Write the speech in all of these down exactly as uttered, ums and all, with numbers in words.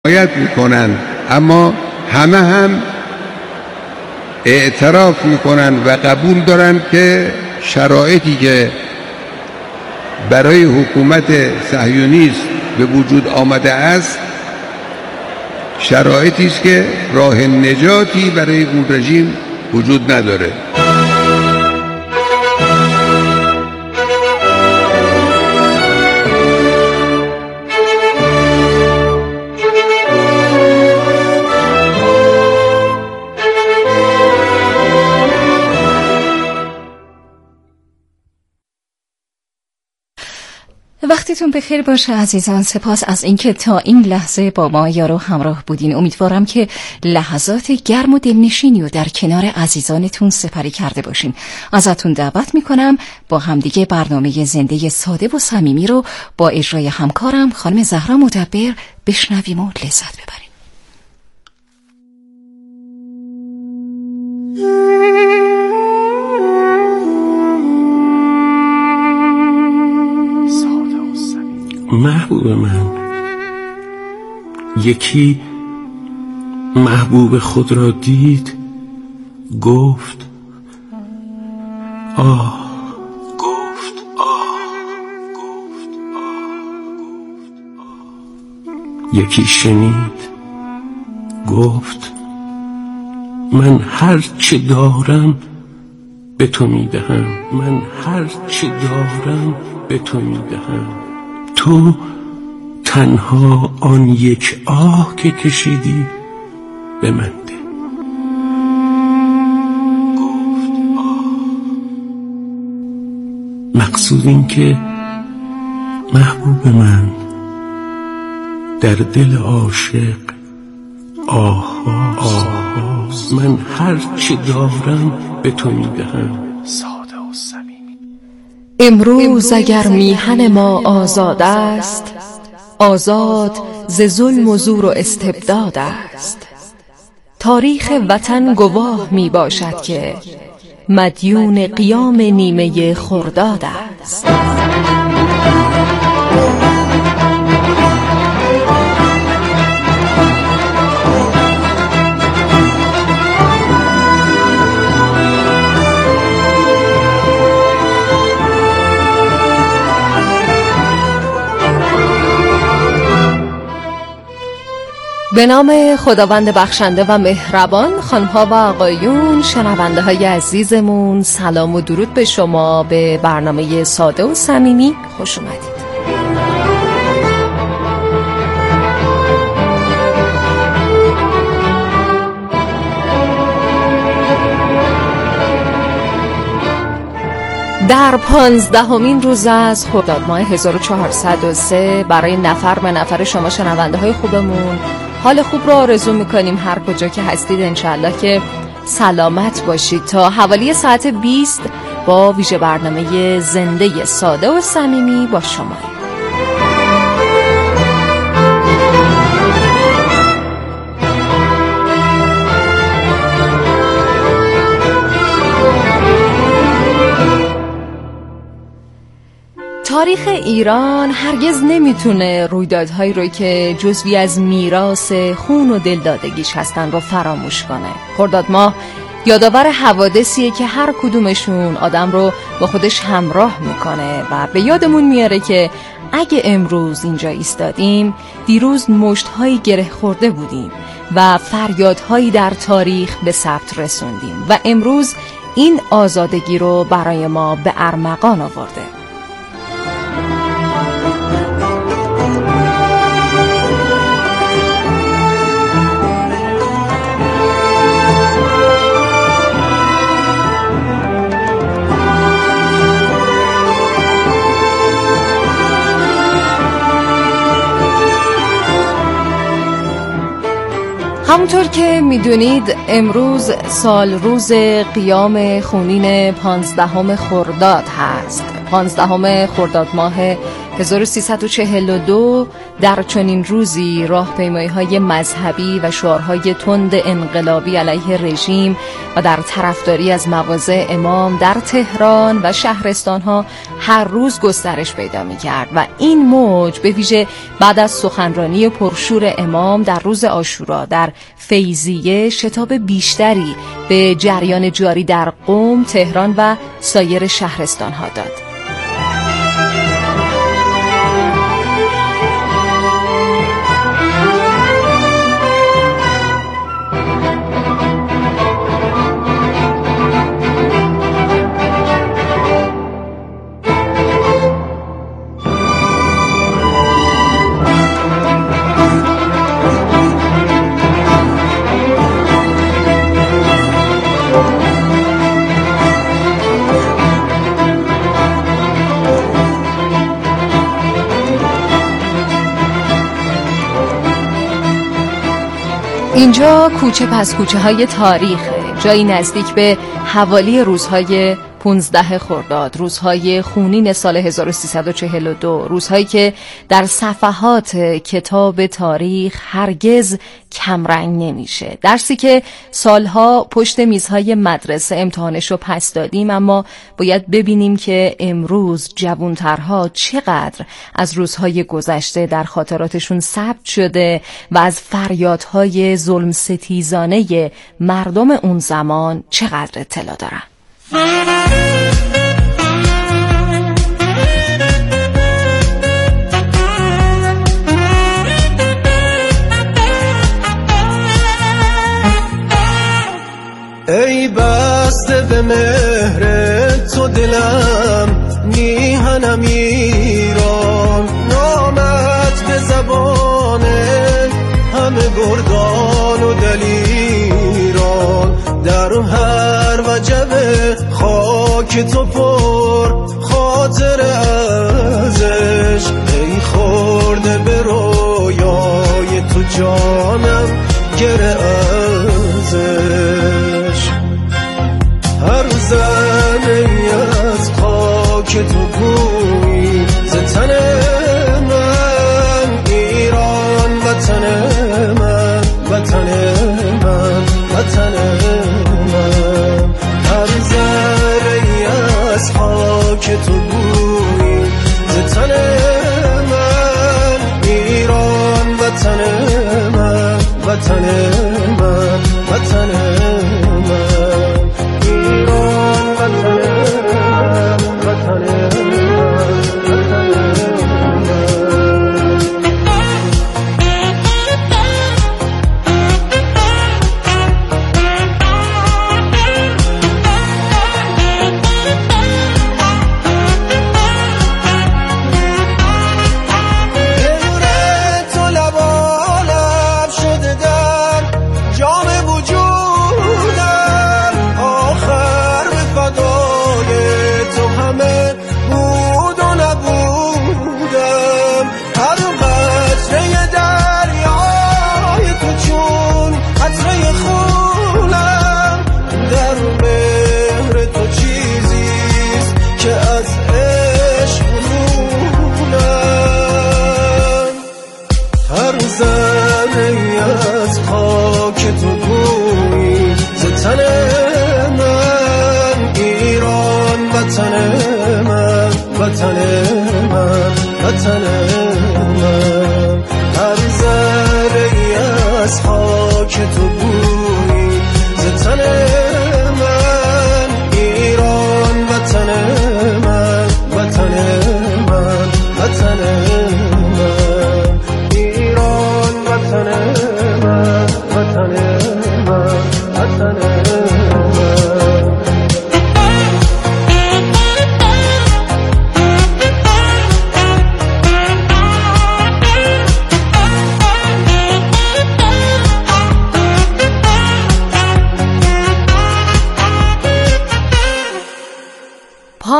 حمایت میکنن، اما همه هم اعتراف میکنن و قبول دارن که شرایطی که برای حکومت صهیونیست به وجود آمده است شرایطی است که راه نجاتی برای اون رژیم وجود نداره. وقتتون بخیر باشه عزیزان. سپاس از اینکه تا این لحظه با ما یارو همراه بودین. امیدوارم که لحظات گرم و دلنشینی و در کنار عزیزانتون سپری کرده باشین. ازتون دعوت میکنم با همدیگه برنامه زنده ساده و صمیمی رو با اجرای همکارم خانم زهرا مدبر بشنویم و لذت ببریم. محبوب من، یکی محبوب خود را دید، گفت آه، گفت آه، گفت آه. یکی شنید، گفت من هر چه دارم به تو میدهم، من هر چه دارم به تو میدهم. تو تنها آن یک آه که کشیدی به من ده. گفت آه. مقصود این که محبوب من در دل عاشق آه آه من هر چه دارم به تو میدهم. امروز اگر میهن ما آزاد است، آزاد ز ظلم و زور و استبداد است. تاریخ وطن گواه می باشد که مدیون قیام نیمه خرداد است. به نام خداوند بخشنده و مهربان، خانم‌ها و آقایون، شنونده های عزیزمون، سلام و درود به شما. به برنامه ساده و صمیمی خوش اومدید. در پانزدهمین روز از خرداد ماه هزار و چهارصد و سه برای نفر به نفر شما شنونده های خوبمون حال خوب رو آرزو میکنیم. هر کجا که هستید انشالله که سلامت باشید. تا حوالی ساعت بیست با ویژه برنامه زنده ساده و صمیمی با شما. تاریخ ایران هرگز نمیتونه رویدادهایی رو که جزوی از میراث خون و دلدادگیش هستن رو فراموش کنه. خرداد ماه یادآور حوادثیه که هر کدومشون آدم رو با خودش همراه میکنه و به یادمون میاره که اگه امروز اینجا ایستادیم، دیروز مشت‌هایی گره خورده بودیم و فریادهایی در تاریخ به ثبت رسوندیم و امروز این آزادگی رو برای ما به ارمغان آورده. همونطور که میدونید امروز سال روز قیام خونین پانزدهم خرداد هست پانزدهم خرداد ماه هزار و سیصد و چهل و دو در چنین روزی راهپیمایی‌های مذهبی و شعارهای تند انقلابی علیه رژیم و در طرفداری از مواضع امام در تهران و شهرستان‌ها هر روز گسترش پیدا می‌کرد و این موج به ویژه بعد از سخنرانی پرشور امام در روز عاشورا در فیضیه شتاب بیشتری به جریان جاری در قم، تهران و سایر شهرستان‌ها داد. اینجا کوچه پس کوچه های تاریخه، جایی نزدیک به حوالی روزهای پانزده خرداد، روزهای خونین سال هزار و سیصد و چهل و دو، روزهایی که در صفحات کتاب تاریخ هرگز کمرنگ نمیشه. درسی که سالها پشت میزهای مدرسه امتحانشو پس دادیم، اما باید ببینیم که امروز جوانترها چقدر از روزهای گذشته در خاطراتشون ثبت شده و از فریادهای ظلم ستیزانه مردم اون زمان چقدر اطلاع دارن. ای بسته به مهر تو دلم میهنم ایران، نامت به زبان همه گردان و دلیران، در هر وجب خاک تو پر خاطر ازش، ای خورده به رویای تو جانم گره ازش. هر زنی از خاک تو گویی ز تن من، ایران وطن من، وطن من، وطن من. هر ذره‌ای از خاک تو گویی ز تن من، ایران وطن من، وطن من، وطن من.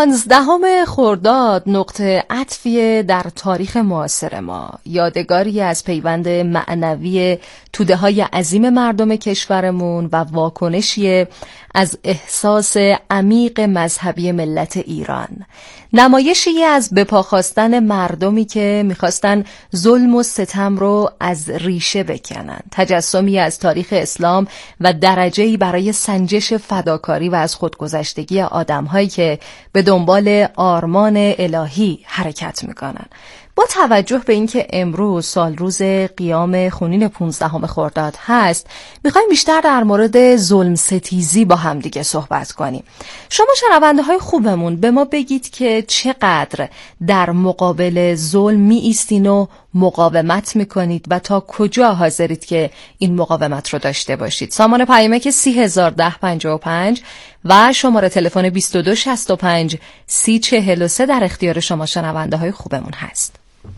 پانزدهم خرداد نقطه عطفی در تاریخ معاصر ما، یادگاری از پیوند معنوی توده های عظیم مردم کشورمون و واکنشی از احساس عمیق مذهبی ملت ایران، نمایشی از بپا خواستن مردمی که میخواستن ظلم و ستم رو از ریشه بکنن، تجسمی از تاریخ اسلام و درجه‌ای برای سنجش فداکاری و از خودگذشتگی آدم‌هایی که به دنبال آرمان الهی حرکت میکنن. با توجه به اینکه امروز سال روز قیام خونین پانزدهم خرداد هست، میخوایم بیشتر در مورد ظلم ستیزی با هم دیگه صحبت کنیم. شما شنونده های خوبمون به ما بگید که چقدر در مقابل ظلم می ایستین و مقاومت میکنید و تا کجا حاضرید که این مقاومت رو داشته باشید. سامان پیامک سی هزار ده پنجاه و پنج و شماره تلفن بیست و دو شصت و پنج سی چهل و سه در اختیار شما شنونده های خوبمون هست.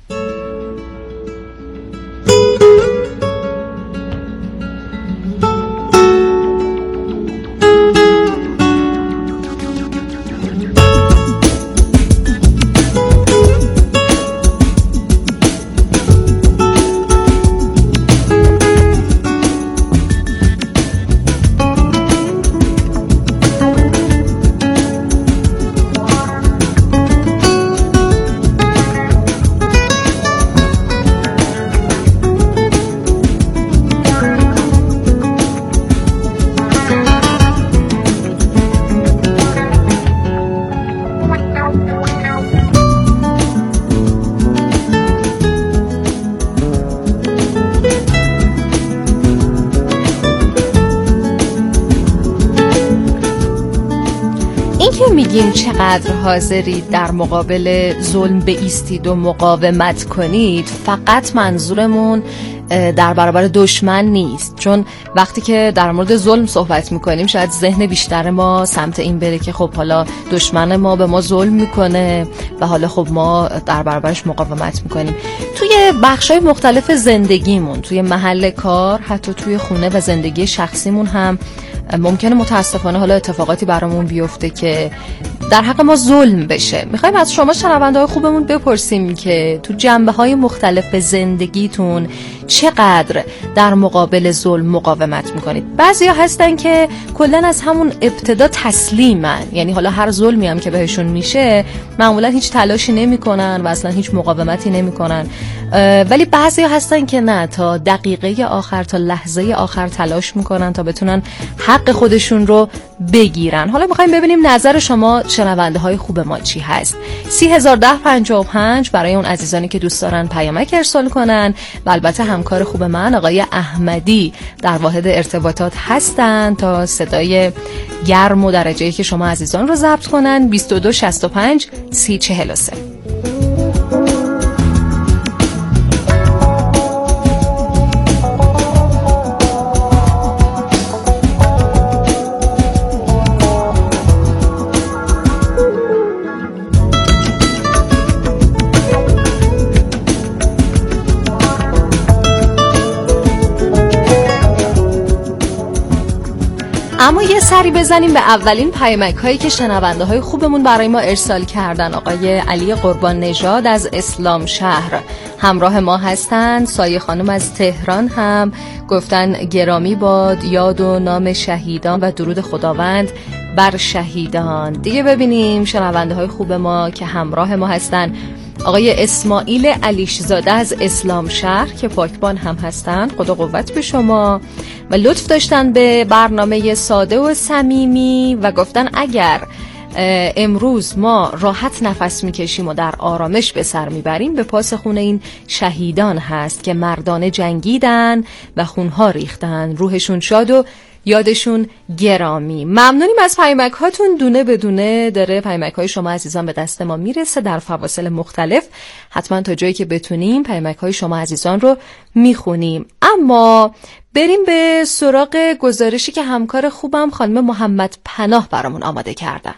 میگیم چقدر حاضرید در مقابل ظلم بایستید و مقاومت کنید، فقط منظورمون در برابر دشمن نیست، چون وقتی که در مورد ظلم صحبت میکنیم شاید ذهن بیشتر ما سمت این بره که خب حالا دشمن ما به ما ظلم میکنه و حالا خب ما در برابرش مقاومت میکنیم. توی بخشای مختلف زندگیمون، توی محل کار، حتی توی خونه و زندگی شخصیمون هم ممکنه متاسفانه حالا اتفاقاتی برامون بیفته که در حق ما ظلم بشه. میخوایم از شما شنونده‌های خوبمون بپرسیم که تو جنبه‌های مختلف زندگیتون چقدر در مقابل ظلم مقاومت میکنید. بعضیا هستن که کلاً از همون ابتدا تسلیمن، یعنی حالا هر ظلمی هم که بهشون میشه معمولاً هیچ تلاشی نمیکنن و اصلا هیچ مقاومتی نمیکنن، ولی بعضیا هستن که نه، تا دقیقه آخر، تا لحظه آخر تلاش میکنن تا بتونن حق خودشون رو بگیرن. حالا میخوایم ببینیم نظر شما شنونده های خوب ما چی هست. سی هزار ده پنجاه و پنج برای اون عزیزانی که دوست دارن پیامک ارسال کنن و البته همکار خوب من آقای احمدی در واحد ارتباطات هستن تا صدای گرم و درجه‌ای که شما عزیزان رو ضبط کنن. بیست و دو شصت و پنج سی چهل و سه. اما یه سری بزنیم به اولین پیامک هایی که شنونده های خوبمون برای ما ارسال کردن. آقای علی قربان نژاد از اسلام شهر همراه ما هستند. سایه خانم از تهران هم گفتن گرامی باد یاد و نام شهیدان و درود خداوند بر شهیدان. دیگه ببینیم شنونده های خوب ما که همراه ما هستن. آقای اسماعیل علیشزاده از اسلام شهر که پاکبان هم هستن، خدا قوت به شما، و لطف داشتن به برنامه ساده و صمیمی و گفتن اگر امروز ما راحت نفس میکشیم و در آرامش به سر میبریم به پاس خون این شهیدان هست که مردانه جنگیدن و خونها ریختن. روحشون شاد و یادشون گرامی. ممنونیم از پیامک هاتون. دونه به دونه داره پیامک های شما عزیزان به دست ما میرسه در فواصل مختلف. حتما تا جایی که بتونیم پیامک های شما عزیزان رو میخونیم. اما بریم به سراغ گزارشی که همکار خوبم خانم محمد پناه برامون آماده کردن.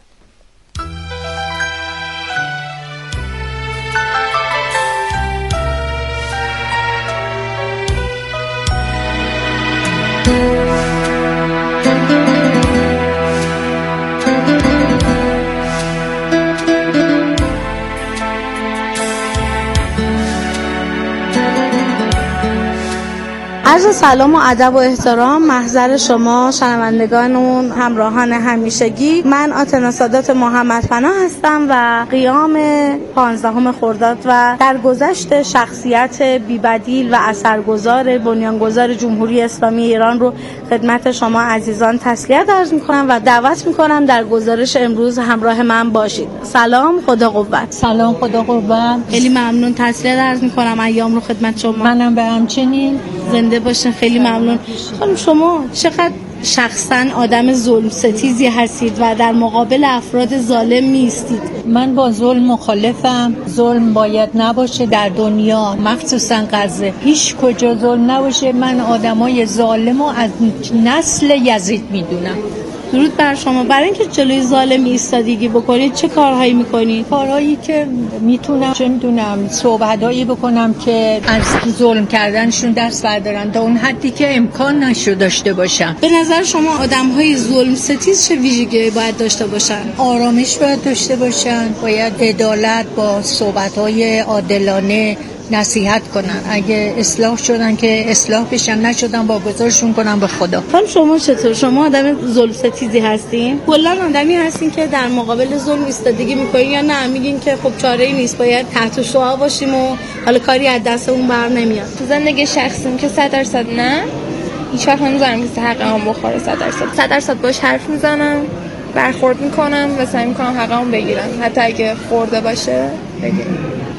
عرض سلام و ادب و احترام محضر شما شنوندگانمون همراهان همیشگی. من آتنا سادات محمد پناه هستم و قیام پانزدهم خرداد و درگذشت شخصیت بی‌بدیل و اثرگذار بنیانگذار جمهوری اسلامی ایران رو خدمت شما عزیزان تسلیت عرض می‌کنم و دعوت می‌کنم در گزارش امروز همراه من باشید. سلام، خدا قوت. سلام، خدا قوت. خیلی ممنون، تسلیت عرض می‌کنم ایام رو خدمت شما. منم به همچنین. زنده باشین. خیلی ممنون. خانم شما چقدر شخصا آدم ظلم ستیزی هستید و در مقابل افراد ظالم میستید؟ من با ظلم مخالفم. ظلم باید نباشه در دنیا، مخصوصا غزه. هیچ کجا ظلم نباشه. من آدمای ظالم رو از نسل یزید میدونم. درود بر شما. برای اینکه جلوی ظالم ایستادگی بکنید چه کارهایی میکنید؟ کارهایی که میتونم، چه میدونم، صحبتایی بکنم که از ظلم کردنشون دست بردارن تا اون حدی که امکان نشو داشته باشن. به نظر شما آدمهای ظلم ستیز چه ویژگی‌هایی باید داشته باشن؟ آرامش باید داشته باشن، باید عدالت با صحبت‌های عادلانه نصیحت کنن. اگه اصلاح شدن که اصلاح بشن، نشدن با گذارشون کنن به خدا. خانم شما چطور؟ شما آدم ظلم ستیزی هستین؟ کلا آدمی هستین که در مقابل ظلم ایستادگی میکنین یا نه میگین که خب چاره‌ای نیست، باید تحت شعاع باشیم و حالا کاری از دستمون بر نمیاد؟ تو زندگی شخصیم که صد درصد نه، هیچ وقت نمیذارم که حقم بخوره. صد درصد صد درصد باش حرف میزنم، برخورد میکنم و سعی میکنم حقمو بگیرم، حتی اگه خورده باشه بگیرم.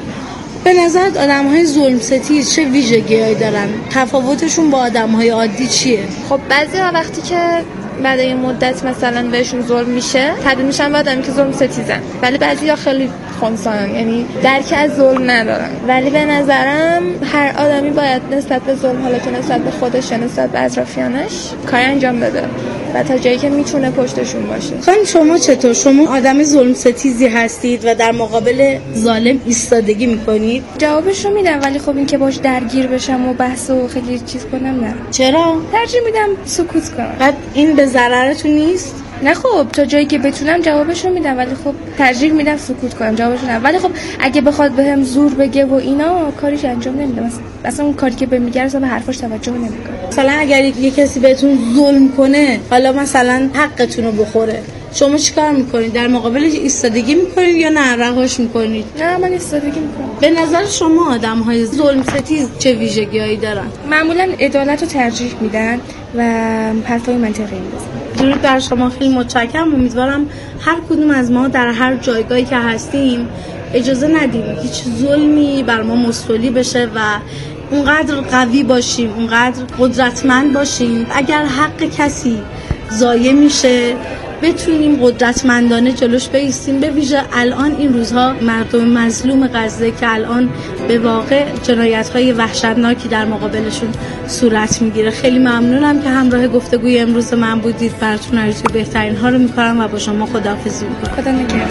به نظرت آدم‌های ظلم ستیز چه ویژگی‌هایی دارن؟ تفاوتشون با آدم‌های عادی چیه؟ خب بعضی‌ها وقتی که بعد این مدت مثلا بهشون ظلم میشه تبدیل میشن به آدمی که ظلم ستیزن، ولی بعضی‌ها خیلی خنثی‌ان، یعنی درک از ظلم ندارن. ولی به نظرم هر آدمی باید نسبت به ظلم، حالا تو نسبت به خودش یا نسبت به اطرافیانش، کار انجام بده و تا جایی که میتونه پشتشون باشه. خانم شما چطور؟ شما آدم ظلم ستیزی هستید و در مقابل ظالم ایستادگی میکنید؟ جوابش رو میدم، ولی خب این که باش درگیر بشم و بحث و خیلی چیز کنم نه. چرا؟ ترجیح میدم سکوت کنم. بعد این به ضررتون نیست؟ نه خب تا جایی که بتونم جوابش رو میدم، ولی خب ترجیح میدم سکوت کنم، جوابش رو ندم. ولی خب اگه بخواد بهم زور بگه و اینا کاریش انجام نمیدم. اصلا اون کاری که بهم میگه اصلا به حرفاش توجه نمیکنم. مثلا اگر یه کسی بهتون ظلم کنه، حالا مثلا حقتون رو بخوره، شما چیکار میکنید؟ در مقابلش ایستادگی میکنید یا نه رهاش میکنید؟ نه، من ایستادگی میکنم. به نظر شما آدم‌های ظلم ستیز چه ویژگی‌هایی دارن؟ معمولا عدالت رو ترجیح میدن و حرفای منطقی میزنن. درود بر شما. خیلی متشکرم. امیدوارم هر کدوم از ما در هر جایگاهی که هستیم اجازه ندیم هیچ ظلمی بر ما مستولی بشه و اونقدر قوی باشیم، اونقدر قدرتمند باشیم اگر حق کسی ضایع میشه بتونیم قدرتمندانه جلوش بایستیم. به ویژه الان این روزها مردم مظلوم غزه که الان به واقع جنایت‌های وحشتناکی در مقابلشون صورت میگیره. خیلی ممنونم که همراه گفتگوی امروز من بودید. براتون آرزوی بهترین ها رو میکنم و با شما خداحافظی میکنم. خدا نگهدار.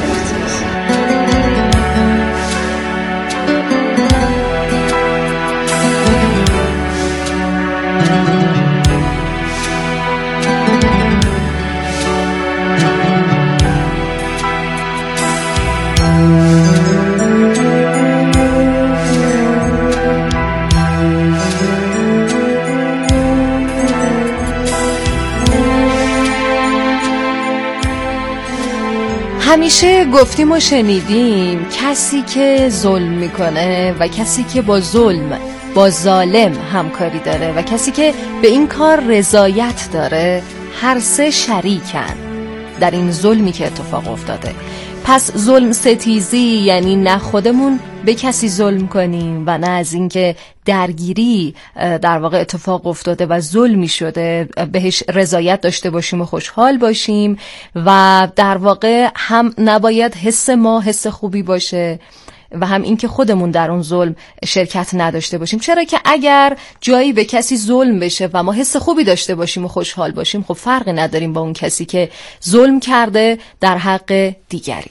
همیشه گفتیم و شنیدیم کسی که ظلم میکنه و کسی که با ظلم با ظالم همکاری داره و کسی که به این کار رضایت داره هر سه شریکن در این ظلمی که اتفاق افتاده. پس ظلم ستیزی یعنی نه خودمون به کسی ظلم کنیم و نه از اینکه درگیری در واقع اتفاق افتاده و ظلمی شده بهش رضایت داشته باشیم و خوشحال باشیم و در واقع هم نباید حس ما حس خوبی باشه و هم این که خودمون در اون ظلم شرکت نداشته باشیم. چرا که اگر جایی به کسی ظلم بشه و ما حس خوبی داشته باشیم و خوشحال باشیم، خب فرقی نداریم با اون کسی که ظلم کرده در حق دیگری.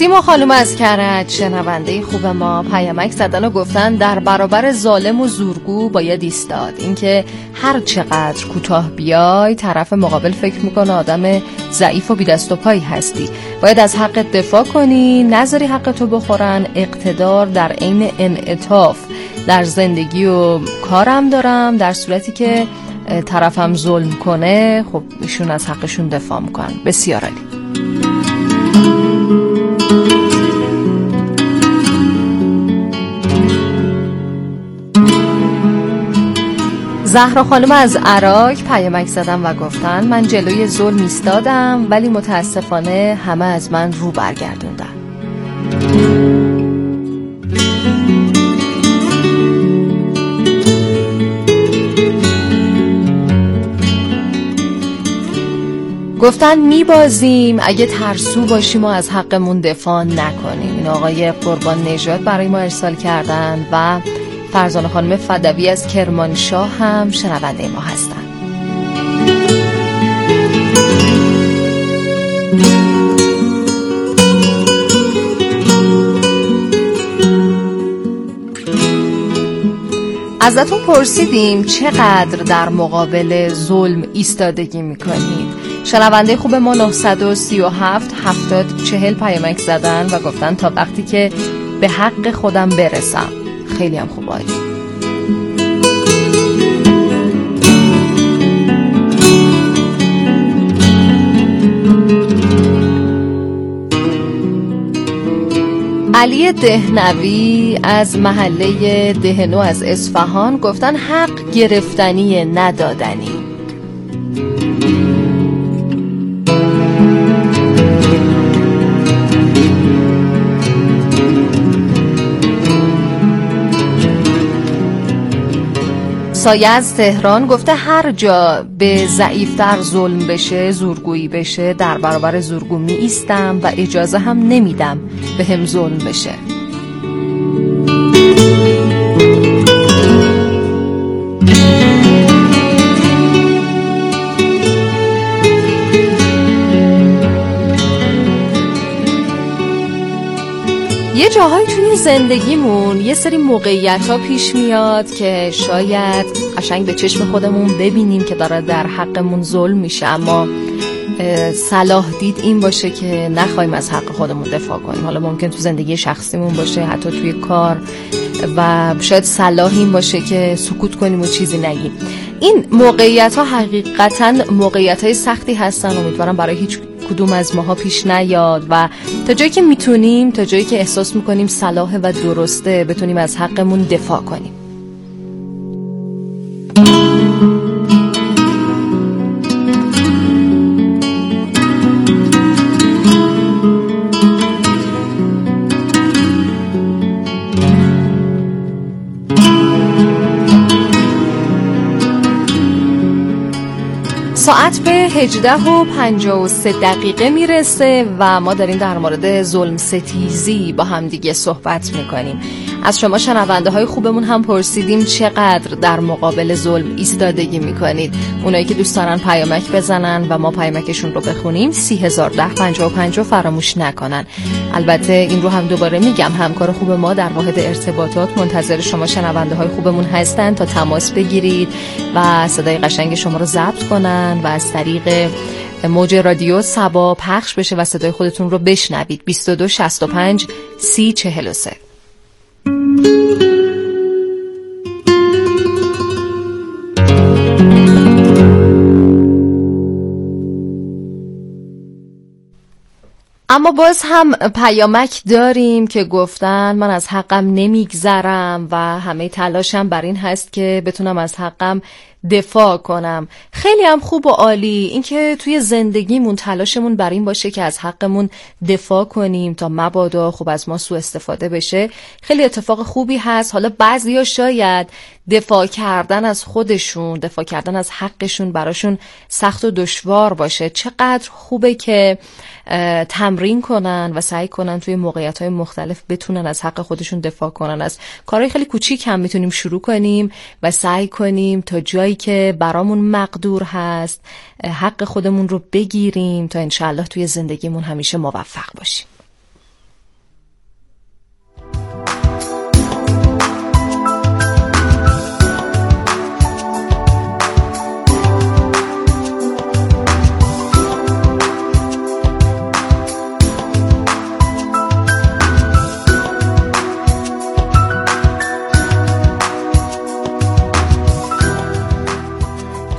سیما خانم از کرج، شنونده خوب ما، پیامک زدن و گفتن در برابر ظالم و زورگو باید ایستاد. اینکه هر چقدر کوتاه بیای طرف مقابل فکر میکنه آدم ضعیف و بی دست و پایی هستی. باید از حق دفاع کنی، نذاری حق تو بخورن. اقتدار در عین انعطاف در زندگی و کارم دارم، در صورتی که طرفم ظلم کنه خب ایشون از حقشون دفاع میکنن. بسیار عالی. زهرا خانم از عراق پیامک زدم و گفتن من جلوی ظلم ایستادم ولی متاسفانه همه از من رو برگردوندن. گفتن میبازیم اگه ترسو باشیم و از حقمون دفاع نکنیم. این آقای قربان نژاد برای ما ارسال کردن و فرزانه خانم فدوی از کرمانشاه هم شنونده ما هستن. ازتون پرسیدیم چقدر در مقابل ظلم ایستادگی میکنید. شنونده خوب ما نه سه هفت هفتاد چهل پیامک زدن و گفتن تا وقتی که به حق خودم برسم. خیلی هم خوب. عالی. علی دهنوی از محله دهنو از اصفهان گفتن حق گرفتنی ندادنی. سایه از تهران گفته هر جا به ضعیفتر ظلم بشه، زورگویی بشه، در برابر زورگو می ایستم و اجازه هم نمیدم به هم ظلم بشه. یه جاهای توی زندگیمون یه سری موقعیت‌ها پیش میاد که شاید قشنگ به چشم خودمون ببینیم که داره در حقمون ظلم میشه، اما صلاح دید این باشه که نخوایم از حق خودمون دفاع کنیم. حالا ممکن تو زندگی شخصیمون باشه، حتی توی کار، و شاید صلاح این باشه که سکوت کنیم و چیزی نگیم. این موقعیت‌ها حقیقتاً موقعیت‌های سختی هستن. امیدوارم برای هیچ کدوم از ماها پیش نیاد و تا جایی که میتونیم، تا جایی که احساس میکنیم صلاحه و درسته، بتونیم از حقمون دفاع کنیم. ساعت به هجده و پنجاه و سه دقیقه میرسه و ما داریم در مورد ظلم ستیزی با هم دیگه صحبت میکنیم. از شما شنونده های خوبمون هم پرسیدیم چقدر در مقابل ظلم ایستادگی میکنید. اونایی که دوست دارن پیامک بزنن و ما پیامکشون رو بخونیم سی هزار ده پنجاه و پنج فراموش نکنن. البته این رو هم دوباره میگم، همکار خوب ما در واحد ارتباطات منتظر شما شنونده های خوبمون هستن تا تماس بگیرید و صدای قشنگ شما رو ضبط کنن و از طریق موج رادیو صبا پخش بشه و صدای خودتون رو بشنوید. بیست و دو شصت و پنج سی چهل و سه. اما باز هم پیامک داریم که گفتن من از حقم نمیگذرم و همه تلاشم بر این هست که بتونم از حقم دفاع کنم. خیلی هم خوب و عالی اینکه توی زندگیمون تلاشمون بر این باشه که از حقمون دفاع کنیم تا مبادا خوب از ما سوء استفاده بشه. خیلی اتفاق خوبی هست. حالا بعضیا شاید دفاع کردن از خودشون، دفاع کردن از حقشون براشون سخت و دشوار باشه. چقدر خوبه که تمرین کنن و سعی کنن توی موقعیت‌های مختلف بتونن از حق خودشون دفاع کنن. از کارهای خیلی کوچیک هم میتونیم شروع کنیم و سعی کنیم تا جایی که برامون مقدور هست حق خودمون رو بگیریم تا انشالله توی زندگیمون همیشه موفق باشیم.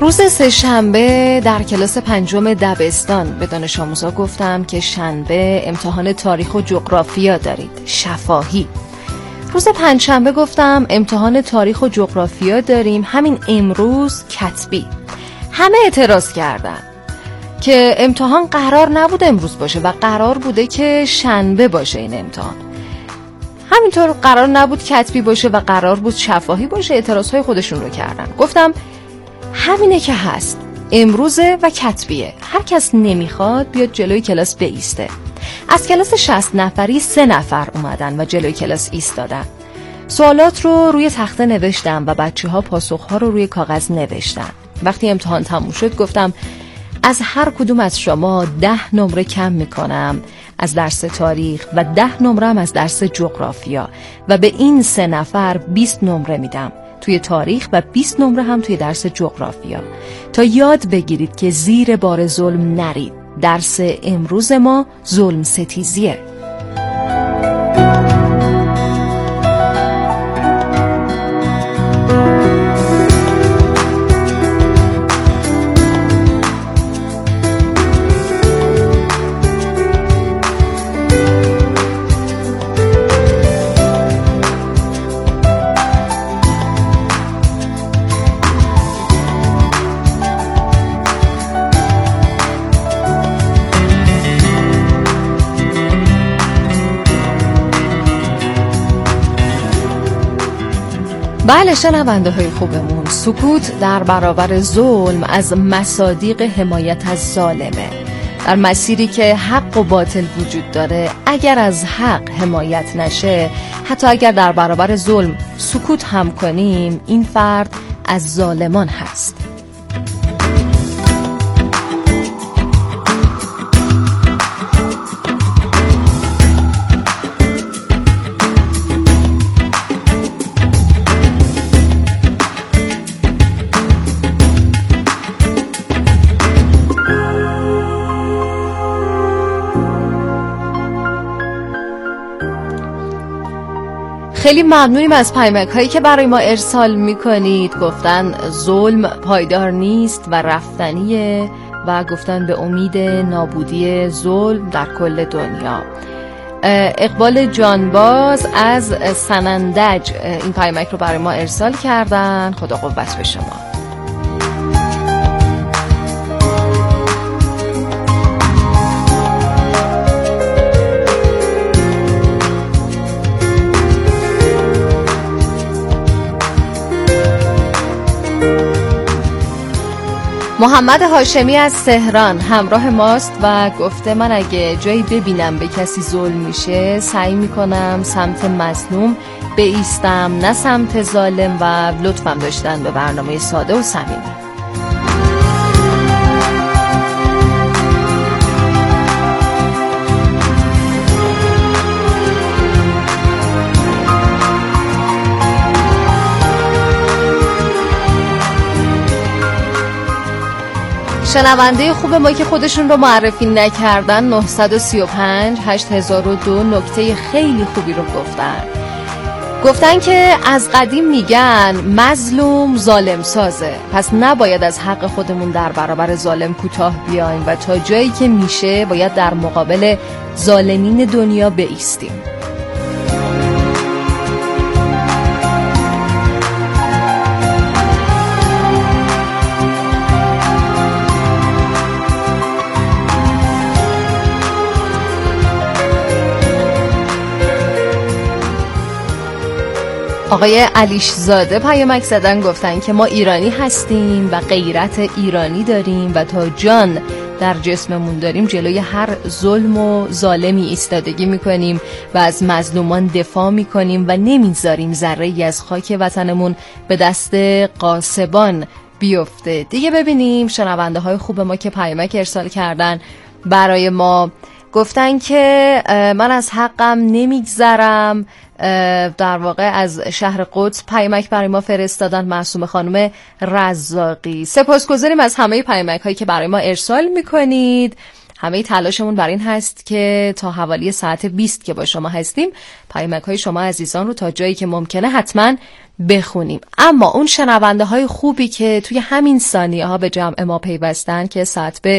روز سه شنبه در کلاس پنجم دبستان به دانش آموزا گفتم که شنبه امتحان تاریخ و جغرافیا دارید، شفاهی. روز پنج شنبه گفتم امتحان تاریخ و جغرافیا داریم، همین امروز کتبی. همه اعتراض کردن که امتحان قرار نبوده امروز باشه و قرار بوده که شنبه باشه این امتحان. همینطور قرار نبود کتبی باشه و قرار بود شفاهی باشه. اعتراضهای خودشون رو کردن. گفتم همینه که هست، امروزه و کتبیه. هر کس نمیخواد بیاد جلوی کلاس بایسته. از کلاس شصت نفری سه نفر اومدن و جلوی کلاس ایستادن. سوالات رو روی تخته نوشتم و بچه ها پاسخ ها رو روی کاغذ نوشتن. وقتی امتحان تموم شد گفتم از هر کدوم از شما ده نمره کم میکنم از درس تاریخ و ده نمره هم از درس جغرافیا و به این سه نفر بیست نمره میدم توی تاریخ و بیست نمره هم توی درس جغرافیا، تا یاد بگیرید که زیر بار ظلم نرید. درس امروز ما ظلم ستیزیه. بله شنونده های خوبمون، سکوت در برابر ظلم از مصادیق حمایت از ظالمه. در مسیری که حق و باطل وجود داره، اگر از حق حمایت نشه، حتی اگر در برابر ظلم سکوت هم کنیم، این فرد از ظالمان هست. خیلی ممنونیم از پیامک هایی که برای ما ارسال میکنید. گفتن ظلم پایدار نیست و رفتنیه و گفتن به امید نابودی ظلم در کل دنیا. اقبال جانباز از سنندج این پیامک رو برای ما ارسال کردن. خدا قوت به شما. محمد هاشمی از تهران همراه ماست و گفته من اگه جایی ببینم به کسی ظلم میشه سعی میکنم سمت مظلوم بایستم نه سمت ظالم و لطفم داشتن به برنامه ساده و صمیمی. شنونده خوب ما که خودشون رو معرفی نکردن نه سه پنج هشت هزار و دو نکته خیلی خوبی رو گفتن. گفتن که از قدیم میگن مظلوم ظالم سازه، پس نباید از حق خودمون در برابر ظالم کوتاه بیایم و تا جایی که میشه باید در مقابل ظالمین دنیا بایستیم. آقای علیش زاده پیامک زدن، گفتن که ما ایرانی هستیم و غیرت ایرانی داریم و تا جان در جسممون داریم جلوی هر ظلم و ظالمی ایستادگی میکنیم و از مظلومان دفاع میکنیم و نمیذاریم ذره‌ای از خاک وطنمون به دست غاصبان بیفته. دیگه ببینیم شنونده های خوب ما که پیامک ارسال کردن برای ما. گفتن که من از حقم نمیگذرم. در واقع از شهر قدس پیامک برای ما فرستادن معصومه خانم رزاقی. سپاسگزاریم از همه پیامک هایی که برای ما ارسال میکنید. همه تلاشمون بر این هست که تا حوالی ساعت بیست که با شما هستیم پیامک‌های شما عزیزان رو تا جایی که ممکنه حتما بخونیم. اما اون شنونده های خوبی که توی همین ثانیه ها به جمع ما پیوستن که ساعت به